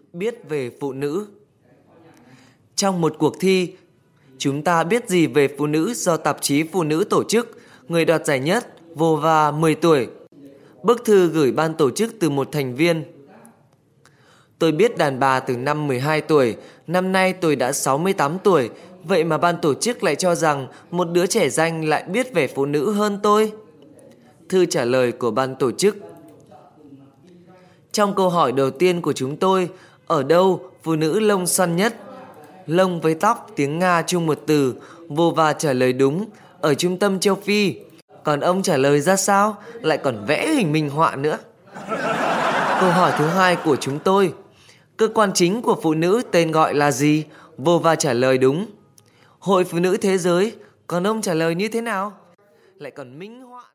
Biết về phụ nữ. Trong một cuộc thi, chúng ta biết gì về phụ nữ do tạp chí Phụ nữ tổ chức, người đoạt giải nhất, Vova 10 tuổi. Bức thư gửi ban tổ chức từ một thành viên. Tôi biết đàn bà từ năm 12 tuổi, năm nay tôi đã 68 tuổi, vậy mà ban tổ chức lại cho rằng một đứa trẻ danh lại biết về phụ nữ hơn tôi. Thư trả lời của ban tổ chức. Trong câu hỏi đầu tiên của chúng tôi, ở đâu phụ nữ lông xoăn nhất? Lông với tóc tiếng Nga chung một từ, Vova trả lời đúng, ở trung tâm châu Phi. Còn ông trả lời ra sao? Lại còn vẽ hình minh họa nữa. Câu hỏi thứ hai của chúng tôi, cơ quan chính của phụ nữ tên gọi là gì? Vova trả lời đúng, Hội Phụ nữ Thế giới. Còn ông trả lời như thế nào? Lại còn minh họa.